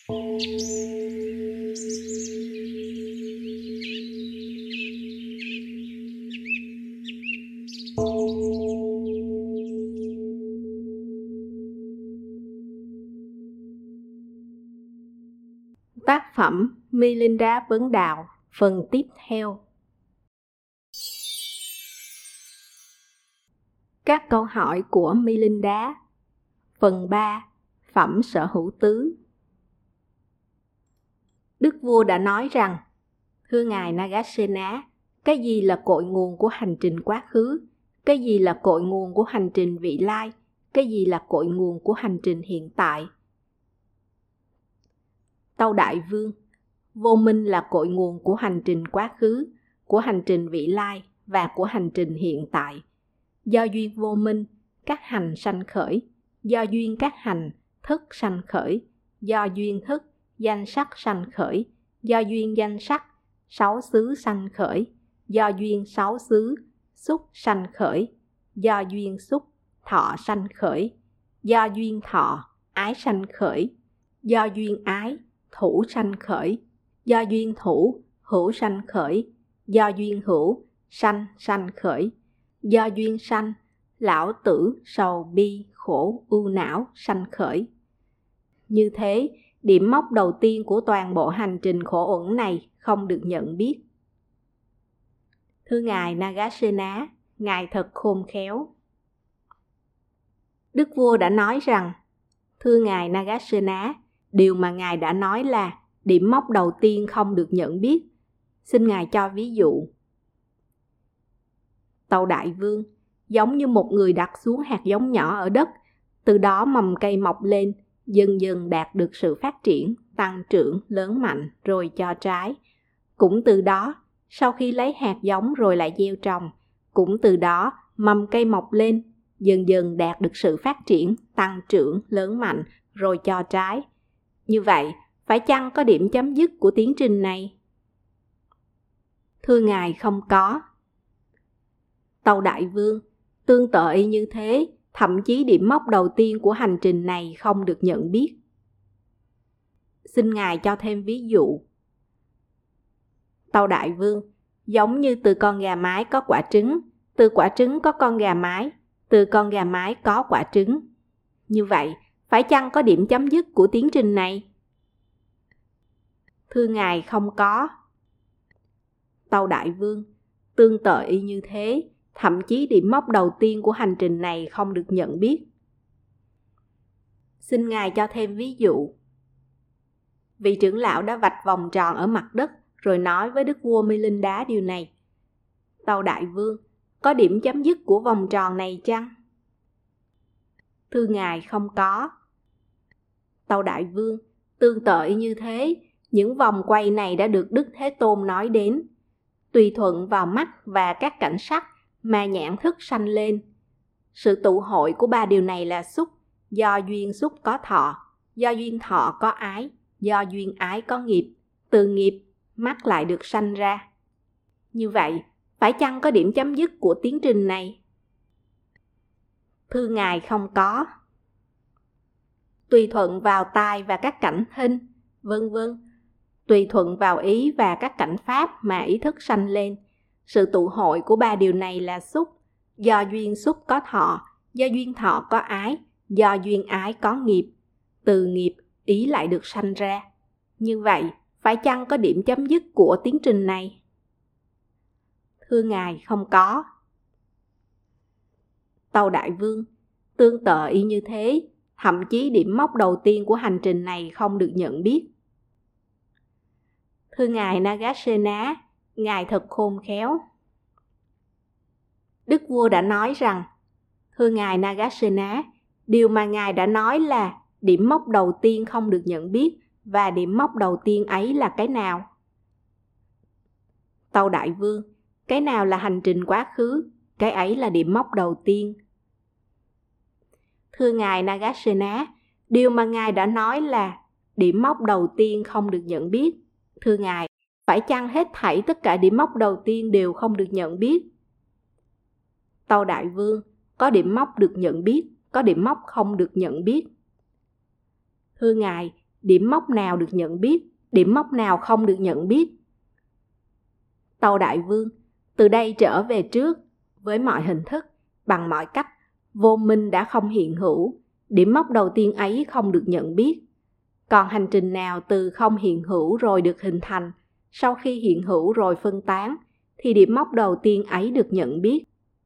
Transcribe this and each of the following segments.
Tác phẩm Milinda Vấn Đạo, phần tiếp theo. Các câu hỏi của Milinda. Phần 3. Phẩm sở hữu tứ. Đức vua đã nói rằng: Thưa ngài Nagasena, cái gì là cội nguồn của hành trình quá khứ? Cái gì là cội nguồn của hành trình vị lai? Cái gì là cội nguồn của hành trình hiện tại? Tâu Đại Vương: Vô minh là cội nguồn của hành trình quá khứ, của hành trình vị lai và của hành trình hiện tại. Do duyên vô minh, các hành sanh khởi. Do duyên các hành, thức sanh khởi. Do duyên thức, danh sắc sanh khởi. Do duyên danh sắc, sáu xứ sanh khởi. Do duyên sáu xứ, xúc sanh khởi. Do duyên xúc, thọ sanh khởi. Do duyên thọ, ái sanh khởi. Do duyên ái, thủ sanh khởi. Do duyên thủ, hữu sanh khởi. Do duyên hữu, sanh sanh khởi. Do duyên sanh, lão tử, sầu bi, khổ, ưu não sanh khởi. Như thế, điểm mốc đầu tiên của toàn bộ hành trình khổ uẩn này không được nhận biết. Thưa ngài Nagasena, ngài thật khôn khéo. Đức vua đã nói rằng: Thưa ngài Nagasena, điều mà ngài đã nói là điểm mốc đầu tiên không được nhận biết. Xin ngài cho ví dụ. Tâu Đại Vương: Giống như một người đặt xuống hạt giống nhỏ ở đất, từ đó mầm cây mọc lên, dần dần đạt được sự phát triển, tăng trưởng, lớn mạnh, rồi cho trái. Cũng từ đó, sau khi lấy hạt giống rồi lại gieo trồng, cũng từ đó mầm cây mọc lên, dần dần đạt được sự phát triển, tăng trưởng, lớn mạnh, rồi cho trái. Như vậy, phải chăng có điểm chấm dứt của tiến trình này? Thưa ngài, không có. Tâu Đại Vương: Tương tự y như thế, thậm chí điểm mốc đầu tiên của hành trình này không được nhận biết. Xin ngài cho thêm ví dụ. Tâu Đại Vương: Giống như từ con gà mái có quả trứng, từ quả trứng có con gà mái, từ con gà mái có quả trứng. Như vậy, phải chăng có điểm chấm dứt của tiến trình này? Thưa ngài, không có. Tâu Đại Vương: Tương tự y như thế, thậm chí điểm mốc đầu tiên của hành trình này không được nhận biết. Xin ngài cho thêm ví dụ. Vị trưởng lão đã vạch vòng tròn ở mặt đất rồi nói với đức vua Milinda điều này. Tâu Đại Vương: Có điểm chấm dứt của vòng tròn này chăng? Thưa ngài, không có. Tâu Đại Vương: Tương tự y như thế, những vòng quay này đã được Đức Thế Tôn nói đến. Tùy thuận vào mắt và các cảnh sắc mà nhãn thức sanh lên. Sự tụ hội của ba điều này là xúc, do duyên xúc có thọ, do duyên thọ có ái, do duyên ái có nghiệp, từ nghiệp mắt lại được sanh ra. Như vậy, phải chăng có điểm chấm dứt của tiến trình này? Thưa ngài, không có. Tùy thuận vào tai và các cảnh thinh, vân vân. Tùy thuận vào ý và các cảnh pháp mà ý thức sanh lên. Sự tụ hội của ba điều này là xúc, do duyên xúc có thọ, do duyên thọ có ái, do duyên ái có nghiệp, từ nghiệp ý lại được sanh ra. Như vậy, phải chăng có điểm chấm dứt của tiến trình này? Thưa ngài, không có. Tâu Đại Vương: Tương tự y như thế, thậm chí điểm mốc đầu tiên của hành trình này không được nhận biết. Thưa ngài Nagasena, ngài thật khôn khéo. Đức vua đã nói rằng: Thưa ngài Nagasena, điều mà ngài đã nói là điểm mốc đầu tiên không được nhận biết, và điểm mốc đầu tiên ấy là cái nào? Tâu Đại Vương: Cái nào là hành trình quá khứ, cái ấy là điểm mốc đầu tiên. Thưa ngài Nagasena, điều mà ngài đã nói là điểm mốc đầu tiên không được nhận biết. Thưa ngài, phải chăng hết thảy tất cả điểm mốc đầu tiên đều không được nhận biết? Tâu Đại Vương: Có điểm mốc được nhận biết, có điểm mốc không được nhận biết. Thưa ngài, điểm mốc nào được nhận biết, điểm mốc nào không được nhận biết. Tâu Đại Vương, từ đây trở về trước, với mọi hình thức, bằng mọi cách, vô minh đã không hiện hữu, điểm mốc đầu tiên ấy không được nhận biết. Còn hành trình nào từ không hiện hữu rồi được hình thành, sau khi hiện hữu rồi phân tán, thì điểm mốc đầu tiên ấy được nhận biết.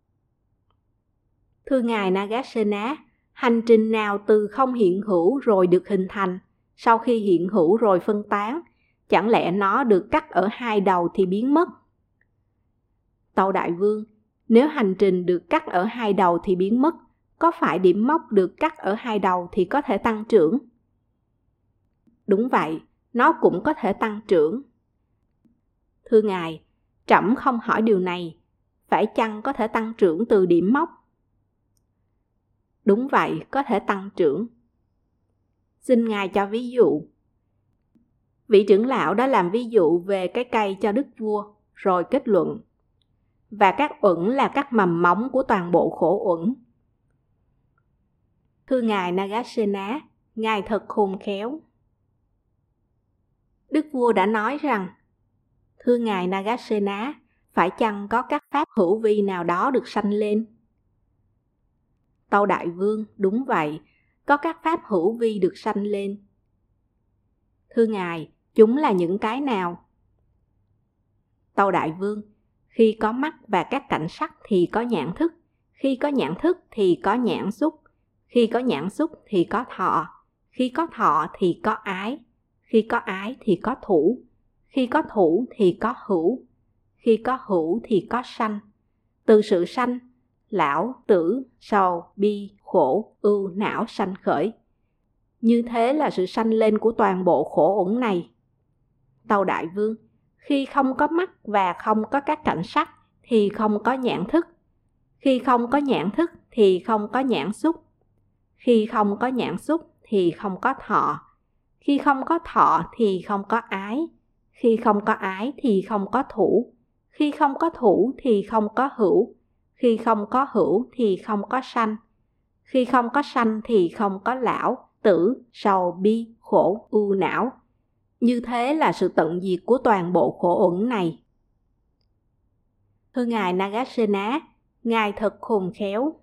Thưa Ngài Nagasena, hành trình nào từ không hiện hữu rồi được hình thành, sau khi hiện hữu rồi phân tán, chẳng lẽ nó được cắt ở hai đầu thì biến mất? Tâu Đại Vương, nếu hành trình được cắt ở hai đầu thì biến mất, có phải điểm mốc được cắt ở hai đầu thì có thể tăng trưởng? Đúng vậy, nó cũng có thể tăng trưởng. Thưa Ngài, trẫm không hỏi điều này, phải chăng có thể tăng trưởng từ điểm mốc? Đúng vậy, có thể tăng trưởng. Xin Ngài cho ví dụ. Vị trưởng lão đã làm ví dụ về cái cây cho đức vua, rồi kết luận. Và các uẩn là các mầm móng của toàn bộ khổ uẩn. Thưa Ngài Nagasena, Ngài thật khôn khéo. Đức vua đã nói rằng, thưa Ngài Nagasena, phải chăng có các pháp hữu vi nào đó được sanh lên? Tâu Đại Vương, đúng vậy, có các pháp hữu vi được sanh lên. Thưa Ngài, chúng là những cái nào? Tâu Đại Vương, khi có mắt và các cảnh sắc thì có nhãn thức, khi có nhãn thức thì có nhãn xúc, khi có nhãn xúc thì có thọ, khi có thọ thì có ái, khi có ái thì có thủ, khi có thủ thì có hữu, khi có hữu thì có sanh. Từ sự sanh, lão, tử, sầu, bi, khổ, ưu, não sanh khởi. Như thế là sự sanh lên của toàn bộ khổ uẩn này. Tâu Đại Vương, khi không có mắt và không có các cảnh sắc thì không có nhãn thức. Khi không có nhãn thức thì không có nhãn xúc. Khi không có nhãn xúc thì không có thọ. Khi không có thọ thì không có ái. Khi không có ái thì không có thủ. Khi không có thủ thì không có hữu. Khi không có hữu thì không có sanh. Khi không có sanh thì không có lão, tử, sầu, bi, khổ, ưu, não. Như thế là sự tận diệt của toàn bộ khổ uẩn này. Thưa Ngài Nagasena, Ngài thật khôn khéo.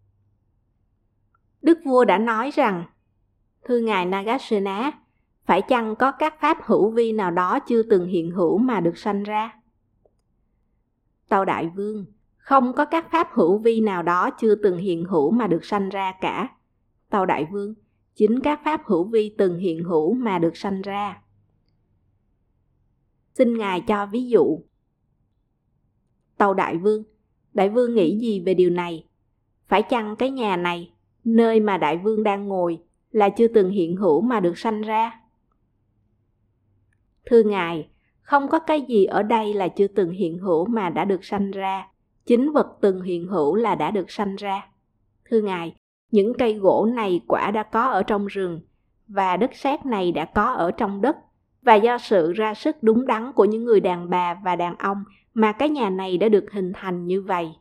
Đức vua đã nói rằng, thưa Ngài Nagasena, phải chăng có các pháp hữu vi nào đó chưa từng hiện hữu mà được sanh ra? Tâu Đại Vương, không có các pháp hữu vi nào đó chưa từng hiện hữu mà được sanh ra cả. Tâu Đại Vương, chính các pháp hữu vi từng hiện hữu mà được sanh ra. Xin Ngài cho ví dụ. Tâu Đại Vương nghĩ gì về điều này? Phải chăng cái nhà này, nơi mà Đại Vương đang ngồi, là chưa từng hiện hữu mà được sanh ra? Thưa Ngài, không có cái gì ở đây là chưa từng hiện hữu mà đã được sanh ra. Chính vật từng hiện hữu là đã được sanh ra. Thưa Ngài, những cây gỗ này quả đã có ở trong rừng, và đất sét này đã có ở trong đất, và do sự ra sức đúng đắn của những người đàn bà và đàn ông mà cái nhà này đã được hình thành như vậy.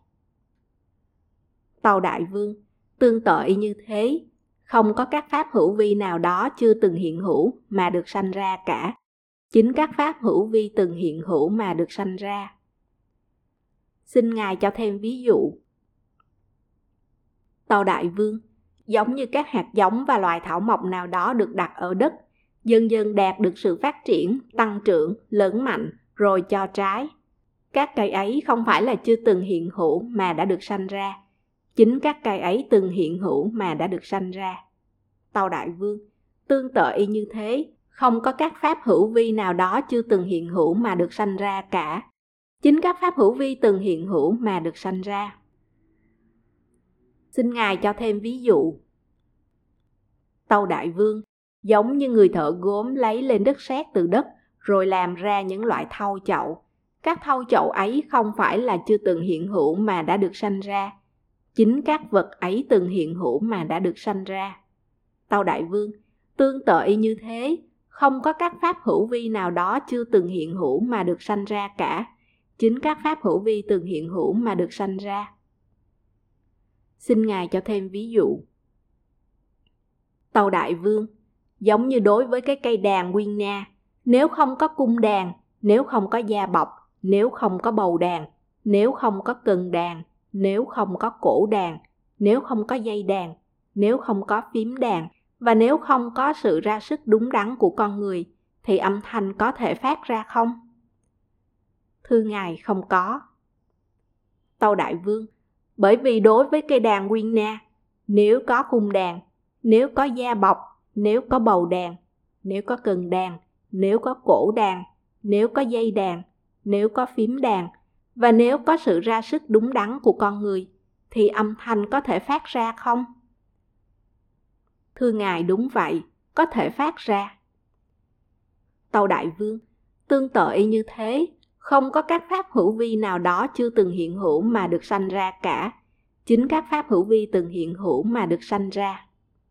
Tâu Đại Vương, tương tự như thế, không có các pháp hữu vi nào đó chưa từng hiện hữu mà được sanh ra cả. Chính các pháp hữu vi từng hiện hữu mà được sanh ra. Xin Ngài cho thêm ví dụ. Tâu Đại Vương, giống như các hạt giống và loài thảo mộc nào đó được đặt ở đất, dần dần đạt được sự phát triển, tăng trưởng, lớn mạnh, rồi cho trái. Các cây ấy không phải là chưa từng hiện hữu mà đã được sanh ra. Chính các cây ấy từng hiện hữu mà đã được sanh ra. Tâu Đại Vương, tương tự y như thế, không có các pháp hữu vi nào đó chưa từng hiện hữu mà được sanh ra cả. Chính các pháp hữu vi từng hiện hữu mà được sanh ra. Xin Ngài cho thêm ví dụ. Tâu Đại Vương, giống như người thợ gốm lấy lên đất sét từ đất, rồi làm ra những loại thau chậu. Các thau chậu ấy không phải là chưa từng hiện hữu mà đã được sanh ra. Chính các vật ấy từng hiện hữu mà đã được sanh ra. Tâu Đại Vương, tương tự y như thế, không có các pháp hữu vi nào đó chưa từng hiện hữu mà được sanh ra cả. Chính các pháp hữu vi từng hiện hữu mà được sanh ra. Xin Ngài cho thêm ví dụ. Tâu Đại Vương, giống như đối với cái cây đàn nguyên na, nếu không có cung đàn, nếu không có da bọc, nếu không có bầu đàn, nếu không có cần đàn, nếu không có cổ đàn, nếu không có dây đàn, nếu không có phím đàn, và nếu không có sự ra sức đúng đắn của con người, thì âm thanh có thể phát ra không? Thưa Ngài, không có. Tâu Đại Vương, bởi vì đối với cây đàn nguyên na, nếu có cung đàn, nếu có da bọc, nếu có bầu đàn, nếu có cần đàn, nếu có cổ đàn, nếu có dây đàn, nếu có phím đàn, và nếu có sự ra sức đúng đắn của con người, thì âm thanh có thể phát ra không? Thưa Ngài, đúng vậy, có thể phát ra. Tâu Đại Vương, tương tự như thế, không có các pháp hữu vi nào đó chưa từng hiện hữu mà được sanh ra cả. Chính các pháp hữu vi từng hiện hữu mà được sanh ra.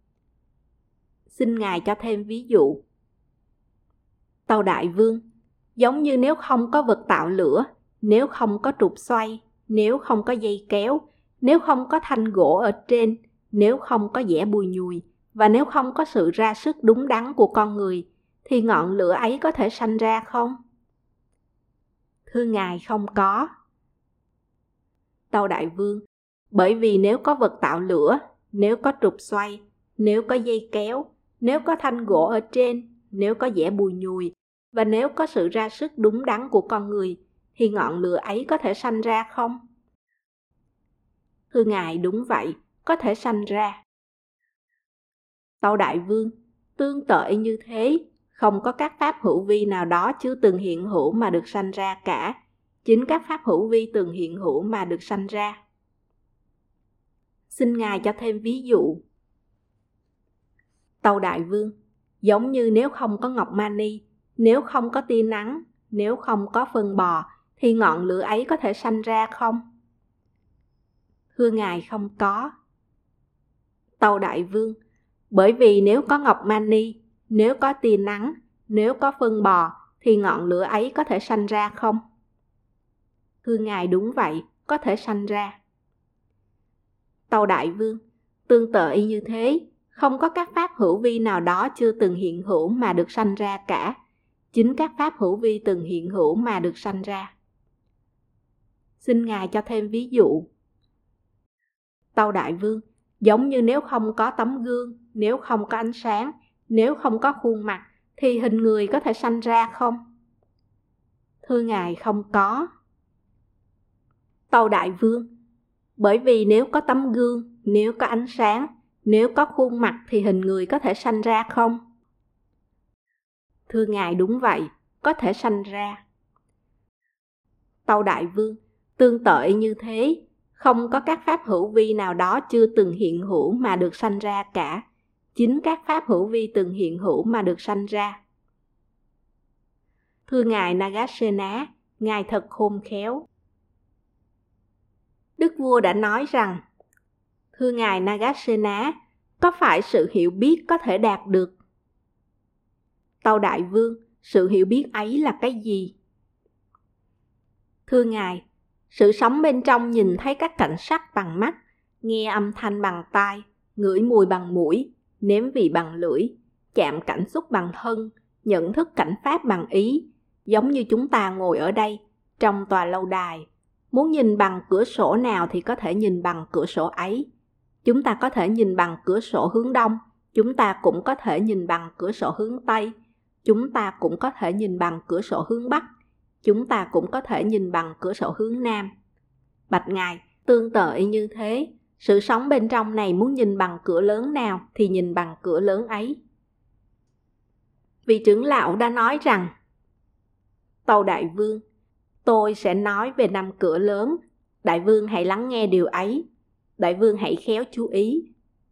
Xin Ngài cho thêm ví dụ. Tâu Đại Vương, giống như nếu không có vật tạo lửa, nếu không có trục xoay, nếu không có dây kéo, nếu không có thanh gỗ ở trên, nếu không có giẻ bùi nhùi, và nếu không có sự ra sức đúng đắn của con người, thì ngọn lửa ấy có thể sanh ra không? Thưa Ngài, không có. Tâu Đại Vương, bởi vì nếu có vật tạo lửa, nếu có trục xoay, nếu có dây kéo, nếu có thanh gỗ ở trên, nếu có giẻ bùi nhùi, và nếu có sự ra sức đúng đắn của con người, thì ngọn lửa ấy có thể sanh ra không? Thưa Ngài, đúng vậy, có thể sanh ra. Tâu Đại Vương, tương tự như thế, không có các pháp hữu vi nào đó chưa từng hiện hữu mà được sanh ra cả. Chính các pháp hữu vi từng hiện hữu mà được sanh ra. Xin Ngài cho thêm ví dụ. Tâu Đại Vương, giống như nếu không có ngọc mani, nếu không có tia nắng, nếu không có phân bò, thì ngọn lửa ấy có thể sanh ra không? Thưa Ngài, không có. Tâu Đại Vương, bởi vì nếu có ngọc mani, nếu có tia nắng, nếu có phân bò, thì ngọn lửa ấy có thể sanh ra không? Thưa Ngài, đúng vậy, có thể sanh ra. Tâu Đại Vương, tương tự như thế, không có các pháp hữu vi nào đó chưa từng hiện hữu mà được sanh ra cả. Chính các pháp hữu vi từng hiện hữu mà được sanh ra. Xin Ngài cho thêm ví dụ. Tâu Đại Vương, giống như nếu không có tấm gương, nếu không có ánh sáng, nếu không có khuôn mặt, thì hình người có thể sanh ra không? Thưa Ngài, không có. Tâu Đại Vương, bởi vì nếu có tấm gương, nếu có ánh sáng, nếu có khuôn mặt thì hình người có thể sanh ra không? Thưa Ngài, đúng vậy, có thể sanh ra. Tâu Đại Vương, tương tự như thế, không có các pháp hữu vi nào đó chưa từng hiện hữu mà được sanh ra cả. Chính các pháp hữu vi từng hiện hữu mà được sanh ra. Thưa Ngài Nagasena, Ngài thật khôn khéo. Đức vua đã nói rằng, thưa Ngài Nagasena, có phải sự hiểu biết có thể đạt được? Tâu Đại Vương, sự hiểu biết ấy là cái gì? Thưa Ngài, sự sống bên trong nhìn thấy các cảnh sắc bằng mắt, nghe âm thanh bằng tai, ngửi mùi bằng mũi, nếm vị bằng lưỡi, chạm cảnh xúc bằng thân, nhận thức cảnh pháp bằng ý, giống như chúng ta ngồi ở đây, trong tòa lâu đài. Muốn nhìn bằng cửa sổ nào thì có thể nhìn bằng cửa sổ ấy. Chúng ta có thể nhìn bằng cửa sổ hướng đông, chúng ta cũng có thể nhìn bằng cửa sổ hướng tây, chúng ta cũng có thể nhìn bằng cửa sổ hướng bắc, chúng ta cũng có thể nhìn bằng cửa sổ hướng nam. Bạch Ngài, tương tự như thế, sự sống bên trong này muốn nhìn bằng cửa lớn nào thì nhìn bằng cửa lớn ấy. Vị trưởng lão đã nói rằng, Tâu Đại Vương, tôi sẽ nói về 5 cửa lớn, Đại Vương hãy lắng nghe điều ấy, Đại Vương hãy khéo chú ý.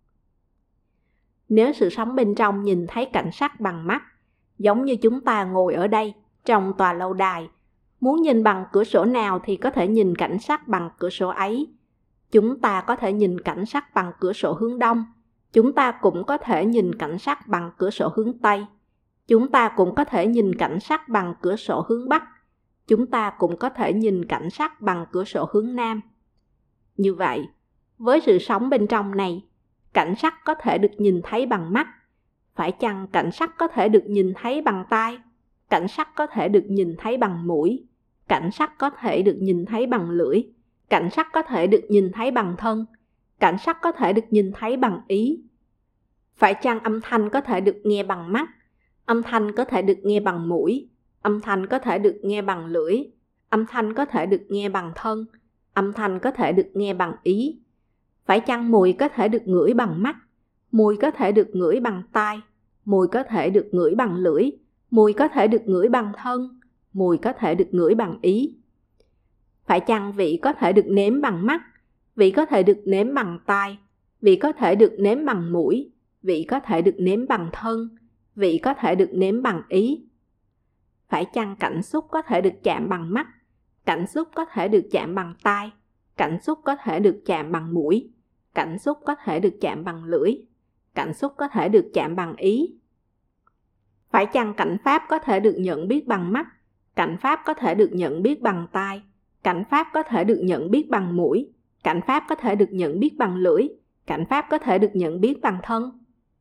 Nếu sự sống bên trong nhìn thấy cảnh sắc bằng mắt, giống như chúng ta ngồi ở đây, trong tòa lâu đài, muốn nhìn bằng cửa sổ nào thì có thể nhìn cảnh sắc bằng cửa sổ ấy. Chúng ta có thể nhìn cảnh sắc bằng cửa sổ hướng đông, chúng ta cũng có thể nhìn cảnh sắc bằng cửa sổ hướng tây, chúng ta cũng có thể nhìn cảnh sắc bằng cửa sổ hướng bắc, chúng ta cũng có thể nhìn cảnh sắc bằng cửa sổ hướng nam. Như vậy, với sự sống bên trong này, cảnh sắc có thể được nhìn thấy bằng mắt, Phải chăng cảnh sắc có thể được nhìn thấy bằng tai? Cảnh sắc có thể được nhìn thấy bằng mũi? Cảnh sắc có thể được nhìn thấy bằng lưỡi? Cảnh sắc có thể được nhìn thấy bằng thân? Cảnh sắc có thể được nhìn thấy bằng ý? Phải chăng âm thanh có thể được nghe bằng mắt? Âm thanh có thể được nghe bằng mũi? Âm thanh có thể được nghe bằng lưỡi? Âm thanh có thể được nghe bằng thân? Âm thanh có thể được nghe bằng ý? Phải chăng mùi có thể được ngửi bằng mắt? Mùi có thể được ngửi bằng tai? Mùi có thể được ngửi bằng lưỡi? Mùi có thể được ngửi bằng thân? Mùi có thể được ngửi bằng ý? Phải chăng vị có thể được nếm bằng mắt? Vị có thể được nếm bằng tai? Vị có thể được nếm bằng mũi? Vị có thể được nếm bằng thân? Vị có thể được nếm bằng ý? Phải chăng cảm xúc có thể được chạm bằng mắt? Cảm xúc có thể được chạm bằng tai? Cảm xúc có thể được chạm bằng mũi? Cảm xúc có thể được chạm bằng lưỡi? Cảm xúc có thể được chạm bằng ý? Phải chăng cảnh pháp có thể được nhận biết bằng mắt? Cảnh pháp có thể được nhận biết bằng tai? Cảnh pháp có thể được nhận biết bằng mũi? Cảnh pháp có thể được nhận biết bằng lưỡi? Cảnh pháp có thể được nhận biết bằng thân?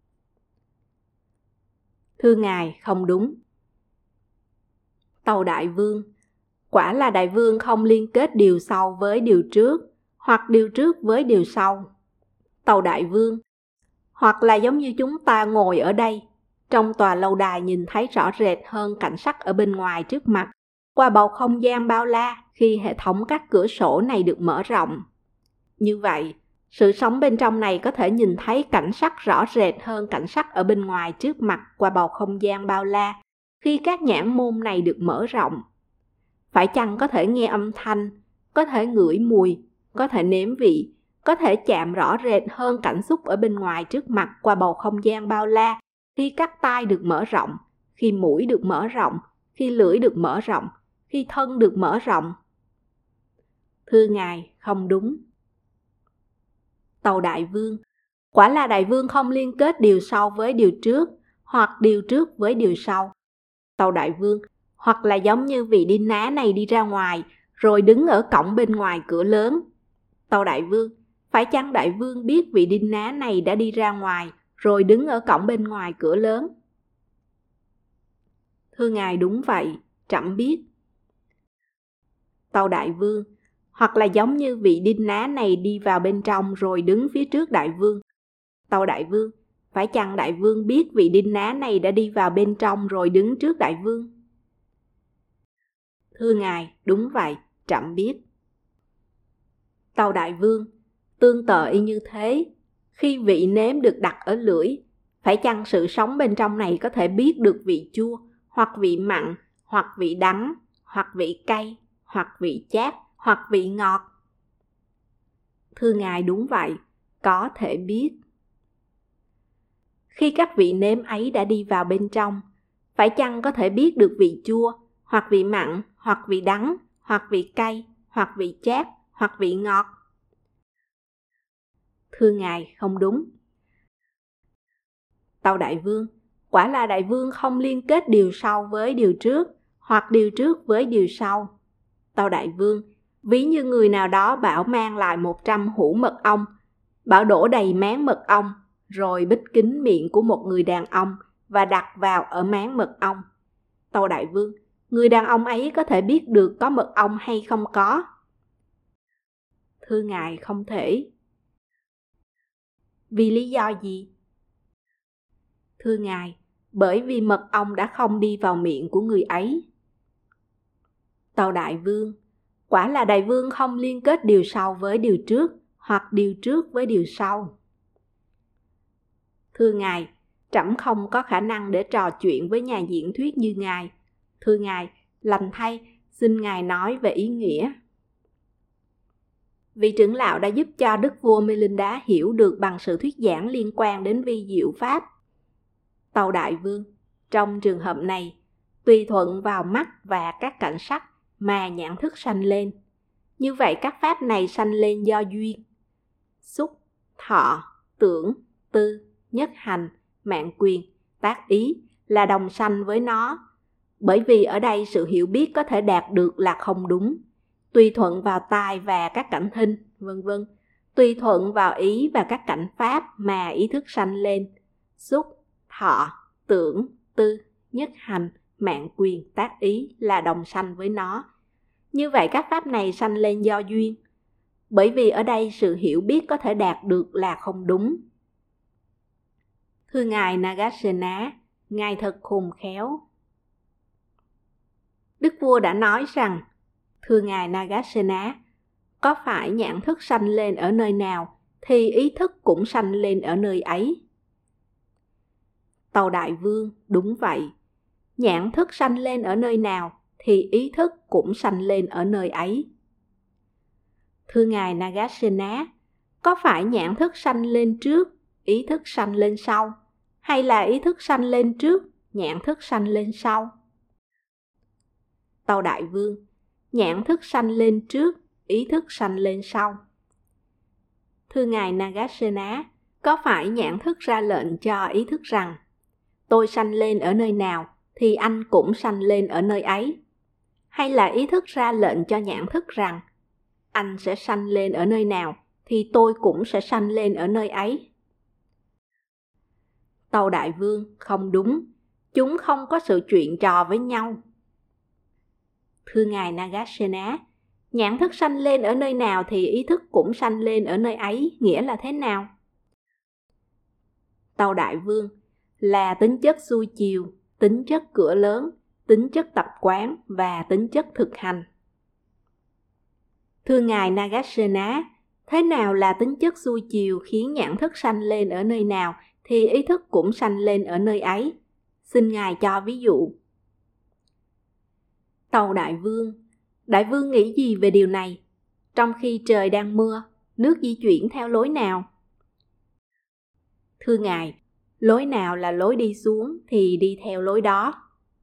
Thưa Ngài, không đúng. Tâu Đại Vương: quả là Đại Vương không liên kết điều sau với điều trước, hoặc điều trước với điều sau. Tâu Đại Vương: hoặc là giống như chúng ta ngồi ở đây, trong tòa lâu đài nhìn thấy rõ rệt hơn cảnh sắc ở bên ngoài trước mặt, qua bầu không gian bao la khi hệ thống các cửa sổ này được mở rộng. Như vậy, sự sống bên trong này có thể nhìn thấy cảnh sắc rõ rệt hơn cảnh sắc ở bên ngoài trước mặt qua bầu không gian bao la khi các nhãn môn này được mở rộng. Phải chăng có thể nghe âm thanh, có thể ngửi mùi, có thể nếm vị, có thể chạm rõ rệt hơn cảnh xúc ở bên ngoài trước mặt qua bầu không gian bao la khi các tai được mở rộng, khi mũi được mở rộng, khi lưỡi được mở rộng, khi thân được mở rộng? Thưa Ngài, không đúng. Tâu Đại Vương: quả là Đại Vương không liên kết điều sau với điều trước, hoặc điều trước với điều sau. Tâu Đại Vương: hoặc là giống như vị đi ná này đi ra ngoài, rồi đứng ở cổng bên ngoài cửa lớn. Tâu Đại Vương: phải chăng Đại Vương biết vị đinh ná này đã đi ra ngoài, rồi đứng ở cổng bên ngoài cửa lớn? Thưa Ngài, đúng vậy, trẫm biết. Tâu Đại Vương: hoặc là giống như vị đinh ná này đi vào bên trong rồi đứng phía trước Đại Vương. Tâu Đại Vương: phải chăng Đại Vương biết vị đinh ná này đã đi vào bên trong rồi đứng trước Đại Vương? Thưa Ngài, đúng vậy, trẫm biết. Tâu Đại Vương: tương tự y như thế, khi vị nếm được đặt ở lưỡi, phải chăng sự sống bên trong này có thể biết được vị chua, hoặc vị mặn, hoặc vị đắng, hoặc vị cay, hoặc vị chát, hoặc vị ngọt? Thưa Ngài, đúng vậy, có thể biết. Khi các vị nếm ấy đã đi vào bên trong, phải chăng có thể biết được vị chua, hoặc vị mặn, hoặc vị đắng, hoặc vị cay, hoặc vị chát, hoặc vị ngọt? Thưa Ngài, không đúng. Tâu Đại Vương: quả là Đại Vương không liên kết điều sau với điều trước, hoặc điều trước với điều sau. Tâu Đại Vương: ví như người nào đó bảo mang lại 100 hũ mật ong, bảo đổ đầy máng mật ong, rồi bít kín miệng của một người đàn ông và đặt vào ở máng mật ong. Tâu Đại Vương: người đàn ông ấy có thể biết được có mật ong hay không có? Thưa Ngài, không thể. Vì lý do gì? Thưa Ngài, bởi vì mật ong đã không đi vào miệng của người ấy. Tâu Đại Vương: quả là Đại Vương không liên kết điều sau với điều trước, hoặc điều trước với điều sau. Thưa Ngài, trẫm không có khả năng để trò chuyện với nhà diễn thuyết như Ngài. Thưa Ngài, lành thay, xin Ngài nói về ý nghĩa. Vị trưởng lão đã giúp cho đức vua Milinda hiểu được bằng sự thuyết giảng liên quan đến vi diệu pháp. Tâu Đại Vương: trong trường hợp này, tùy thuận vào mắt và các cảnh sắc mà nhãn thức sanh lên. Như vậy các pháp này sanh lên do duyên. Xúc, thọ, tưởng, tư, nhất hành, mạng quyền, tác ý là đồng sanh với nó. Bởi vì ở đây sự hiểu biết có thể đạt được là không đúng. Tùy thuận vào tai và các cảnh thinh, vân vân. Tùy thuận vào ý và các cảnh pháp mà ý thức sanh lên. Xúc, thọ, tưởng, tư, nhất hành, mạng quyền, tác ý là đồng sanh với nó. Như vậy các pháp này sanh lên do duyên. Bởi vì ở đây sự hiểu biết có thể đạt được là không đúng. Thưa Ngài Nagasena, Ngài thật khôn khéo. Đức vua đã nói rằng, thưa Ngài Nagasena, có phải nhãn thức sanh lên ở nơi nào thì ý thức cũng sanh lên ở nơi ấy. Tâu Đại Vương, đúng vậy. Nhãn thức sanh lên ở nơi nào thì ý thức cũng sanh lên ở nơi ấy. Thưa Ngài Nagasena, có phải nhãn thức sanh lên trước, ý thức sanh lên sau, hay là ý thức sanh lên trước, nhãn thức sanh lên sau? Tâu Đại Vương, nhãn thức sanh lên trước, ý thức sanh lên sau. Thưa Ngài Nagasena, có phải nhãn thức ra lệnh cho ý thức rằng tôi sanh lên ở nơi nào thì anh cũng sanh lên ở nơi ấy? Hay là ý thức ra lệnh cho nhãn thức rằng anh sẽ sanh lên ở nơi nào thì tôi cũng sẽ sanh lên ở nơi ấy? Tâu Đại Vương, không đúng. Chúng không có sự chuyện trò với nhau. Thưa Ngài Nagasena, nhãn thức sanh lên ở nơi nào thì ý thức cũng sanh lên ở nơi ấy, nghĩa là thế nào? Tâu Đại Vương, là tính chất xuôi chiều, tính chất cửa lớn, tính chất tập quán và tính chất thực hành. Thưa Ngài Nagasena, thế nào là tính chất xuôi chiều khiến nhãn thức sanh lên ở nơi nào thì ý thức cũng sanh lên ở nơi ấy? Xin Ngài cho ví dụ. Tâu Đại Vương nghĩ gì về điều này? Trong khi trời đang mưa, nước di chuyển theo lối nào? Thưa Ngài, lối nào là lối đi xuống thì đi theo lối đó.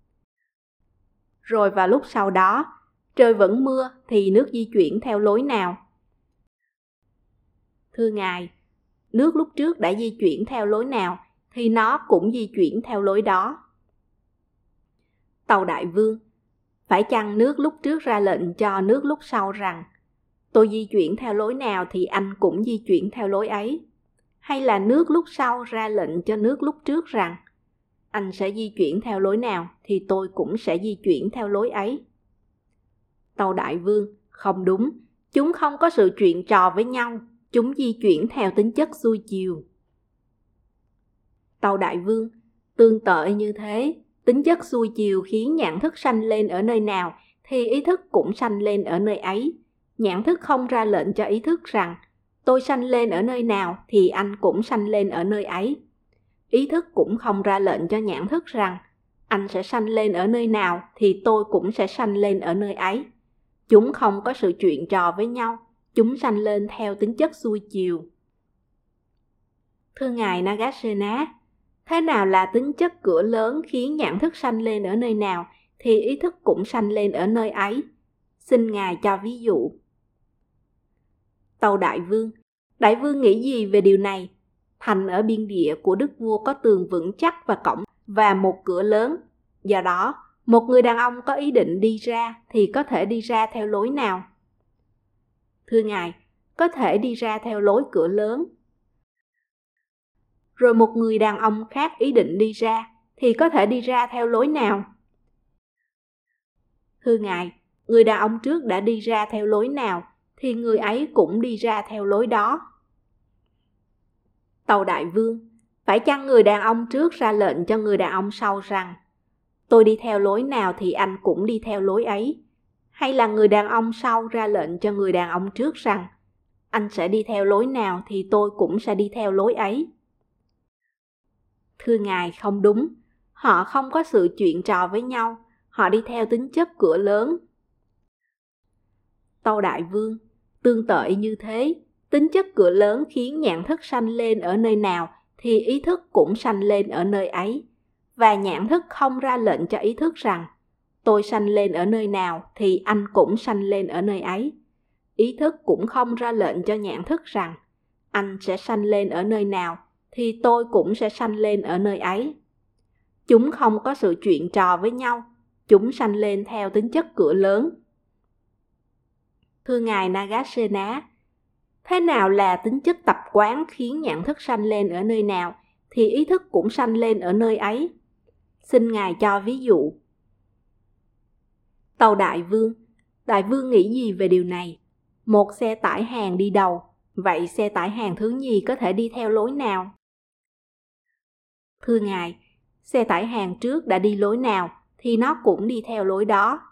Rồi vào lúc sau đó, trời vẫn mưa thì nước di chuyển theo lối nào? Thưa Ngài, nước lúc trước đã di chuyển theo lối nào thì nó cũng di chuyển theo lối đó. Tâu Đại Vương, phải chăng nước lúc trước ra lệnh cho nước lúc sau rằng tôi di chuyển theo lối nào thì anh cũng di chuyển theo lối ấy? Hay là nước lúc sau ra lệnh cho nước lúc trước rằng anh sẽ di chuyển theo lối nào thì tôi cũng sẽ di chuyển theo lối ấy? Tâu Đại Vương, không đúng. Chúng không có sự chuyện trò với nhau. Chúng di chuyển theo tính chất xuôi chiều. Tâu Đại Vương, tương tự như thế, tính chất xuôi chiều khiến nhãn thức sanh lên ở nơi nào thì ý thức cũng sanh lên ở nơi ấy. Nhãn thức không ra lệnh cho ý thức rằng tôi sanh lên ở nơi nào thì anh cũng sanh lên ở nơi ấy. Ý thức cũng không ra lệnh cho nhãn thức rằng anh sẽ sanh lên ở nơi nào thì tôi cũng sẽ sanh lên ở nơi ấy. Chúng không có sự chuyện trò với nhau. Chúng sanh lên theo tính chất xuôi chiều. Thưa Ngài Nagasena, thế nào là tính chất cửa lớn khiến nhãn thức sanh lên ở nơi nào thì ý thức cũng sanh lên ở nơi ấy? Xin Ngài cho ví dụ. Tâu Đại Vương nghĩ gì về điều này? Thành ở biên địa của đức vua có tường vững chắc và cổng và một cửa lớn. Do đó, một người đàn ông có ý định đi ra thì có thể đi ra theo lối nào? Thưa Ngài, có thể đi ra theo lối cửa lớn. Rồi một người đàn ông khác ý định đi ra thì có thể đi ra theo lối nào? Thưa Ngài, người đàn ông trước đã đi ra theo lối nào thì người ấy cũng đi ra theo lối đó. Tâu Đại Vương, phải chăng người đàn ông trước ra lệnh cho người đàn ông sau rằng tôi đi theo lối nào thì anh cũng đi theo lối ấy? Hay là người đàn ông sau ra lệnh cho người đàn ông trước rằng anh sẽ đi theo lối nào thì tôi cũng sẽ đi theo lối ấy? Thưa Ngài, không đúng. Họ không có sự chuyện trò với nhau. Họ đi theo tính chất cửa lớn. Tâu Đại Vương, tương tự như thế, tính chất cửa lớn khiến nhãn thức sanh lên ở nơi nào thì ý thức cũng sanh lên ở nơi ấy. Và nhãn thức không ra lệnh cho ý thức rằng tôi sanh lên ở nơi nào thì anh cũng sanh lên ở nơi ấy. Ý thức cũng không ra lệnh cho nhãn thức rằng anh sẽ sanh lên ở nơi nào thì tôi cũng sẽ sanh lên ở nơi ấy. Chúng không có sự chuyện trò với nhau. Chúng sanh lên theo tính chất cửa lớn. Thưa Ngài Nagasena, thế nào là tính chất tập quán khiến nhãn thức sanh lên ở nơi nào thì ý thức cũng sanh lên ở nơi ấy. Xin Ngài cho ví dụ. Tâu Đại Vương nghĩ gì về điều này? Một xe tải hàng đi đầu, vậy xe tải hàng thứ nhì có thể đi theo lối nào? Thưa Ngài, xe tải hàng trước đã đi lối nào thì nó cũng đi theo lối đó.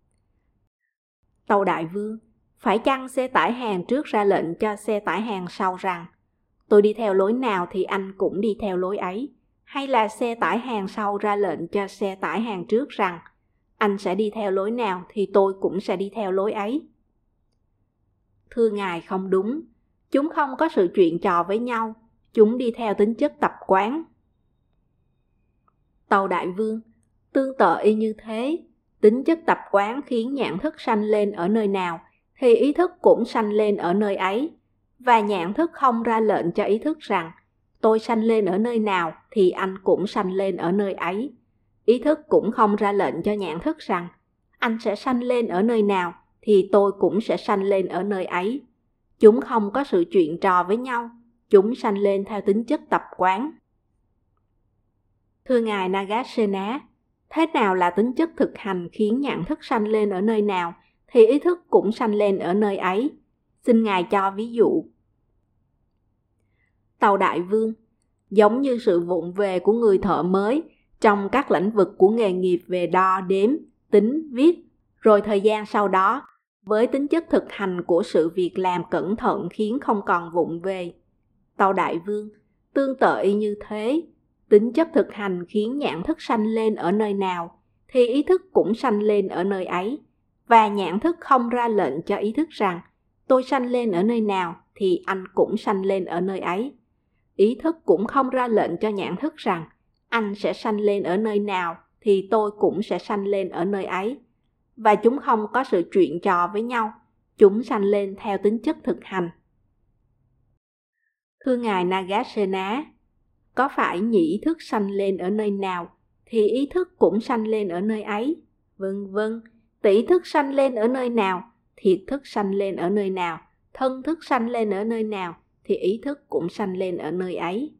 Tâu Đại Vương, phải chăng xe tải hàng trước ra lệnh cho xe tải hàng sau rằng tôi đi theo lối nào thì anh cũng đi theo lối ấy, hay là xe tải hàng sau ra lệnh cho xe tải hàng trước rằng anh sẽ đi theo lối nào thì tôi cũng sẽ đi theo lối ấy? Thưa Ngài, không đúng. Chúng không có sự chuyện trò với nhau, chúng đi theo tính chất tập quán. Tâu Đại Vương, tương tự y như thế, tính chất tập quán khiến nhãn thức sanh lên ở nơi nào thì ý thức cũng sanh lên ở nơi ấy, và nhãn thức không ra lệnh cho ý thức rằng tôi sanh lên ở nơi nào thì anh cũng sanh lên ở nơi ấy. Ý thức cũng không ra lệnh cho nhãn thức rằng anh sẽ sanh lên ở nơi nào thì tôi cũng sẽ sanh lên ở nơi ấy. Chúng không có sự chuyện trò với nhau, chúng sanh lên theo tính chất tập quán. Thưa Ngài Nagasena, thế nào là tính chất thực hành khiến nhãn thức sanh lên ở nơi nào thì ý thức cũng sanh lên ở nơi ấy? Xin Ngài cho ví dụ. Tâu Đại Vương, giống như sự vụng về của người thợ mới trong các lĩnh vực của nghề nghiệp về đo, đếm, tính, viết, rồi thời gian sau đó, với tính chất thực hành của sự việc làm cẩn thận khiến không còn vụng về. Tâu Đại Vương, tương tự y như thế, tính chất thực hành khiến nhãn thức sanh lên ở nơi nào thì ý thức cũng sanh lên ở nơi ấy, và nhãn thức không ra lệnh cho ý thức rằng tôi sanh lên ở nơi nào thì anh cũng sanh lên ở nơi ấy. Ý thức cũng không ra lệnh cho nhãn thức rằng anh sẽ sanh lên ở nơi nào thì tôi cũng sẽ sanh lên ở nơi ấy. Và chúng không có sự chuyện trò với nhau, chúng sanh lên theo tính chất thực hành. Thưa Ngài Nagasena, có phải nhị ý thức sanh lên ở nơi nào thì ý thức cũng sanh lên ở nơi ấy? Vâng, tỷ thức sanh lên ở nơi nào, thiệt thức sanh lên ở nơi nào, thân thức sanh lên ở nơi nào thì ý thức cũng sanh lên ở nơi ấy.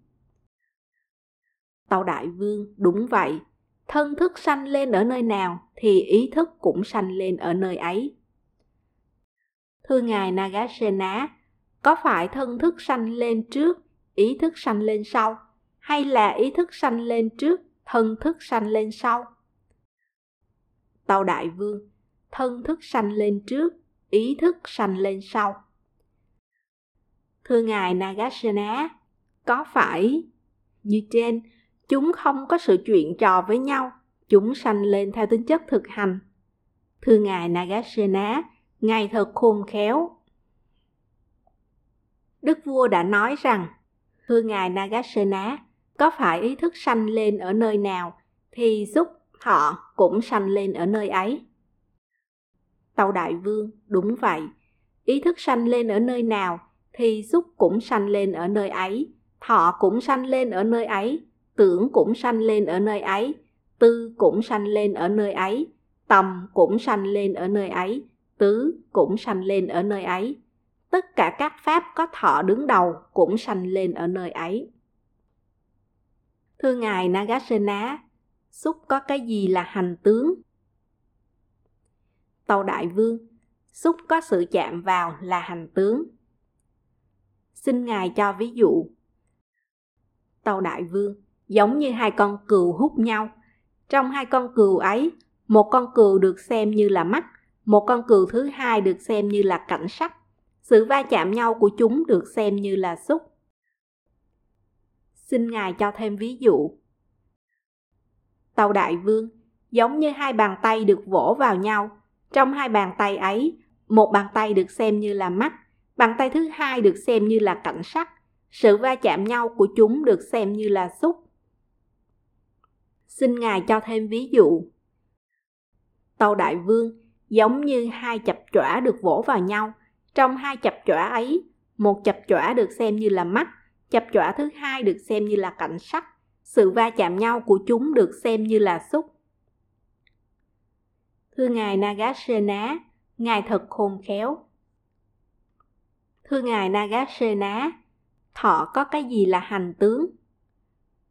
Tâu Đại Vương, đúng vậy. Thân thức sanh lên ở nơi nào thì ý thức cũng sanh lên ở nơi ấy. Thưa Ngài Nagasena, có phải thân thức sanh lên trước, ý thức sanh lên sau, hay là ý thức sanh lên trước, thân thức sanh lên sau? Tâu Đại Vương, thân thức sanh lên trước, ý thức sanh lên sau. Thưa Ngài Nagasena, có phải như trên, chúng không có sự chuyện trò với nhau, chúng sanh lên theo tính chất thực hành? Thưa Ngài Nagasena, Ngài thật khôn khéo. Đức vua đã nói rằng, thưa Ngài Nagasena, có phải ý thức sanh lên ở nơi nào thì xúc thọ cũng sanh lên ở nơi ấy? Tâu Đại Vương, đúng vậy. Ý thức sanh lên ở nơi nào thì xúc cũng sanh lên ở nơi ấy, thọ cũng sanh lên ở nơi ấy, tưởng cũng sanh lên ở nơi ấy, tư cũng sanh lên ở nơi ấy, tầm cũng sanh lên ở nơi ấy, tứ cũng sanh lên ở nơi ấy. Tất cả các pháp có thọ đứng đầu cũng sanh lên ở nơi ấy. Thưa Ngài Nagasena, xúc có cái gì là hành tướng? Tâu Đại Vương, xúc có sự chạm vào là hành tướng. Xin Ngài cho ví dụ. Tâu Đại Vương, giống như hai con cừu hút nhau. Trong hai con cừu ấy, một con cừu được xem như là mắt, một con cừu thứ hai được xem như là cảnh sắc. Sự va chạm nhau của chúng được xem như là xúc. Xin Ngài cho thêm ví dụ. Tâu Đại Vương, giống như hai bàn tay được vỗ vào nhau. Trong hai bàn tay ấy, một bàn tay được xem như là mắt, bàn tay thứ hai được xem như là cảnh sắc. Sự va chạm nhau của chúng được xem như là xúc. Xin Ngài cho thêm ví dụ. Tâu Đại Vương, giống như hai chập chỏa được vỗ vào nhau. Trong hai chập chỏa ấy, một chập chỏa được xem như là mắt, chập chỏa thứ hai được xem như là cảnh sắc. Sự va chạm nhau của chúng được xem như là xúc. Thưa Ngài Nagasena, Ngài thật khôn khéo. Thưa Ngài Nagasena, thọ có cái gì là hành tướng?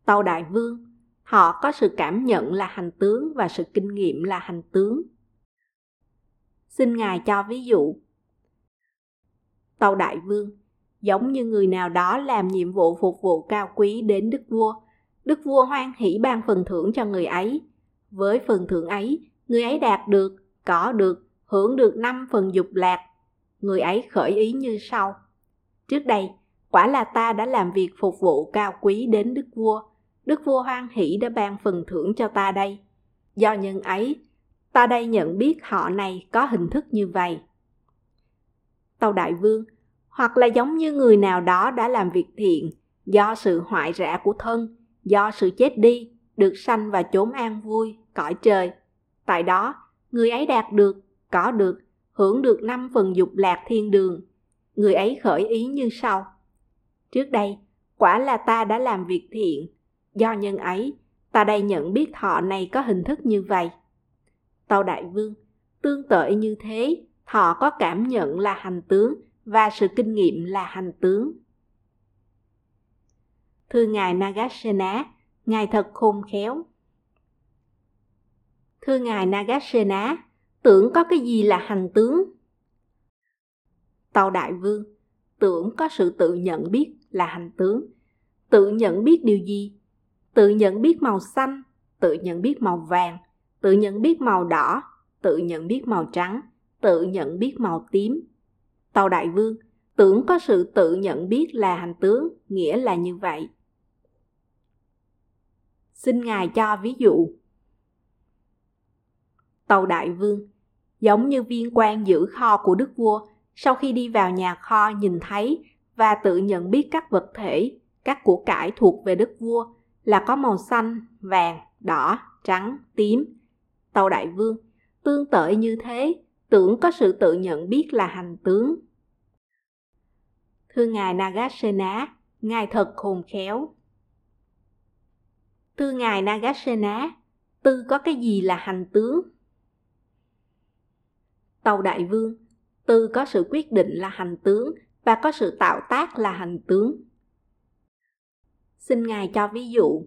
Tâu Đại Vương, họ có sự cảm nhận là hành tướng và sự kinh nghiệm là hành tướng. Xin Ngài cho ví dụ. Tâu Đại Vương, giống như người nào đó làm nhiệm vụ phục vụ cao quý đến Đức vua hoan hỷ ban phần thưởng cho người ấy. Với phần thưởng ấy, người ấy đạt được, có được, hưởng được 5 phần dục lạc. Người ấy khởi ý như sau: trước đây, quả là ta đã làm việc phục vụ cao quý đến Đức vua hoan hỷ đã ban phần thưởng cho ta đây. Do nhân ấy, ta đây nhận biết họ này có hình thức như vậy. Tâu Đại Vương, hoặc là giống như người nào đó đã làm việc thiện, do sự hoại rã của thân, do sự chết đi, được sanh và chốn an vui, cõi trời. Tại đó, người ấy đạt được, có được, hưởng được 5 phần dục lạc thiên đường. Người ấy khởi ý như sau: trước đây, quả là ta đã làm việc thiện. Do nhân ấy, ta đây nhận biết thọ này có hình thức như vậy. Tâu Đại Vương, tương tự như thế, thọ có cảm nhận là hành tướng và sự kinh nghiệm là hành tướng. Thưa Ngài Nagasena, Ngài thật khôn khéo. Thưa Ngài Nagasena, tưởng có cái gì là hành tướng? Tâu Đại Vương, tưởng có sự tự nhận biết là hành tướng. Tự nhận biết điều gì? Tự nhận biết màu xanh, tự nhận biết màu vàng, tự nhận biết màu đỏ, tự nhận biết màu trắng, tự nhận biết màu tím. Tâu Đại Vương, tưởng có sự tự nhận biết là hành tướng, nghĩa là như vậy. Xin Ngài cho ví dụ. Tâu Đại Vương, giống như viên quan giữ kho của đức vua, sau khi đi vào nhà kho nhìn thấy và tự nhận biết các vật thể, các của cải thuộc về đức vua là có màu xanh, vàng, đỏ, trắng, tím. Tâu Đại Vương, tương tự như thế, tưởng có sự tự nhận biết là hành tướng. Thưa Ngài Nagasena, Ngài thật khôn khéo. Thưa Ngài Nagasena, tư có cái gì là hành tướng? Tâu Đại Vương, tư có sự quyết định là hành tướng và có sự tạo tác là hành tướng. Xin Ngài cho ví dụ.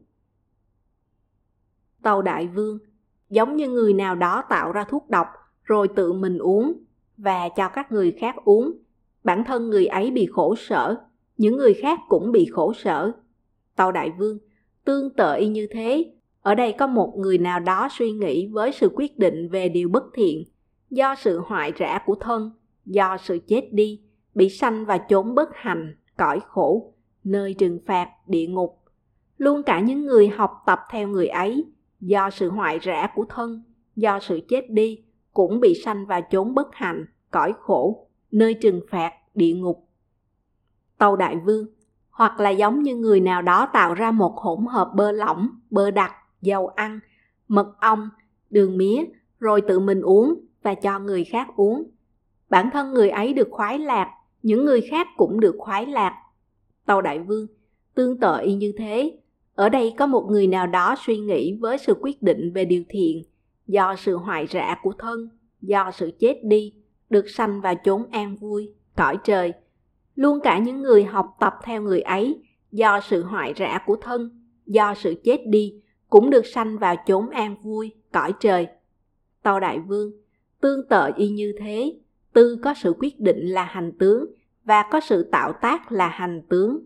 Tâu Đại Vương, giống như người nào đó tạo ra thuốc độc rồi tự mình uống và cho các người khác uống. Bản thân người ấy bị khổ sở, những người khác cũng bị khổ sở. Tâu Đại Vương, tương tự y như thế, ở đây có một người nào đó suy nghĩ với sự quyết định về điều bất thiện, do sự hoại rã của thân, do sự chết đi, bị sanh và chốn bất hạnh, cõi khổ, nơi trừng phạt, địa ngục. Luôn cả những người học tập theo người ấy, do sự hoại rã của thân, do sự chết đi, cũng bị sanh và chốn bất hạnh, cõi khổ, nơi trừng phạt, địa ngục. Tâu Đại Vương, hoặc là giống như người nào đó tạo ra một hỗn hợp bơ lỏng, bơ đặc, dầu ăn, mật ong, đường mía, rồi tự mình uống và cho người khác uống. Bản thân người ấy được khoái lạc, những người khác cũng được khoái lạc. Tâu Đại Vương, tương tự y như thế, ở đây có một người nào đó suy nghĩ với sự quyết định về điều thiện, do sự hoại rã của thân, do sự chết đi, được sanh và chốn an vui, cõi trời. Luôn cả những người học tập theo người ấy, do sự hoại rã của thân, do sự chết đi, cũng được sanh vào chốn an vui, cõi trời. Tâu Đại Vương, tương tự y như thế, tư có sự quyết định là hành tướng và có sự tạo tác là hành tướng.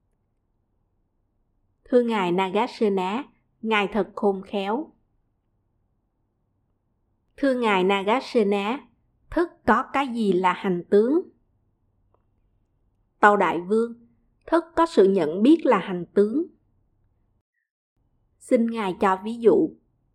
Thưa Ngài Nagasena, Ngài thật khôn khéo. Thưa Ngài Nagasena, thức có cái gì là hành tướng? Tâu Đại Vương, thức có sự nhận biết là hành tướng. Xin Ngài cho ví dụ.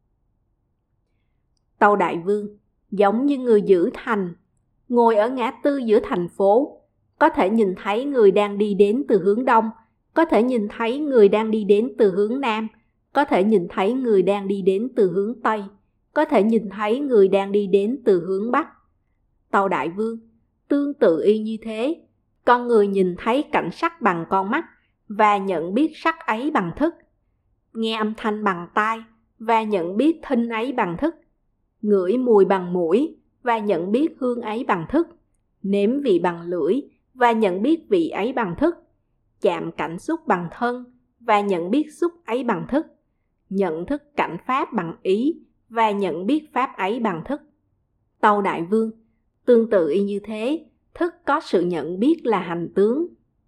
Tâu Đại Vương, giống như người giữ thành, ngồi ở ngã tư giữa thành phố, có thể nhìn thấy người đang đi đến từ hướng đông, có thể nhìn thấy người đang đi đến từ hướng nam, có thể nhìn thấy người đang đi đến từ hướng tây, có thể nhìn thấy người đang đi đến từ hướng bắc. Tâu Đại Vương, tương tự y như thế, con người nhìn thấy cảnh sắc bằng con mắt và nhận biết sắc ấy bằng thức, nghe âm thanh bằng tai và nhận biết thính ấy bằng thức, ngửi mùi bằng mũi và nhận biết hương ấy bằng thức, nếm vị bằng lưỡi và nhận biết vị ấy bằng thức, chạm cảnh xúc bằng thân và nhận biết xúc ấy bằng thức, nhận thức cảnh pháp bằng ý và nhận biết pháp ấy bằng thức. Tâu Đại Vương, tương tự y như thế, thức có sự nhận biết là hành tướng.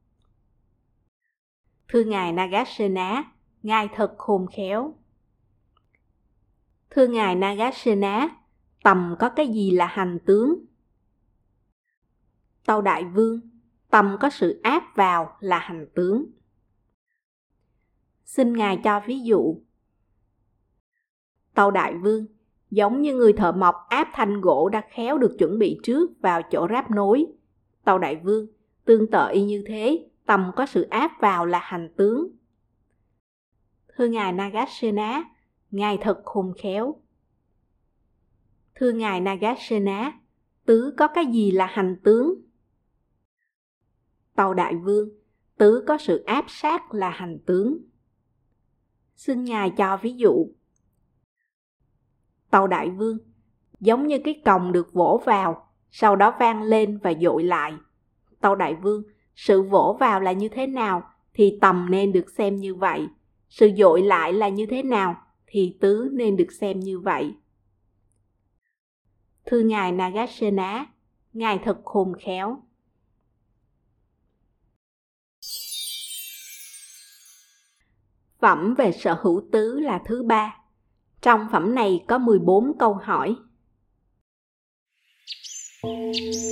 Thưa Ngài Nagasena, Ngài thật khôn khéo. Thưa Ngài Nagasena, tầm có cái gì là hành tướng? Tâu Đại Vương, tầm có sự áp vào là hành tướng. Xin Ngài cho ví dụ. Tâu Đại Vương, giống như người thợ mộc áp thanh gỗ đã khéo được chuẩn bị trước vào chỗ ráp nối. Tâu Đại Vương, tương tự y như thế, tầm có sự áp vào là hành tướng. Thưa Ngài Nagasena, Ngài thật khôn khéo. Thưa Ngài Nagasena, tứ có cái gì là hành tướng? Tâu Đại Vương, tứ có sự áp sát là hành tướng. Xin Ngài cho ví dụ. Tâu Đại Vương, giống như cái còng được vỗ vào, sau đó vang lên và dội lại. Tâu Đại Vương, sự vỗ vào là như thế nào thì tầm nên được xem như vậy. Sự dội lại là như thế nào thì tứ nên được xem như vậy. Thưa Ngài Nagasena, Ngài thật khôn khéo. Phẩm về sở hữu tứ là thứ 3. Trong phẩm này có 14 câu hỏi.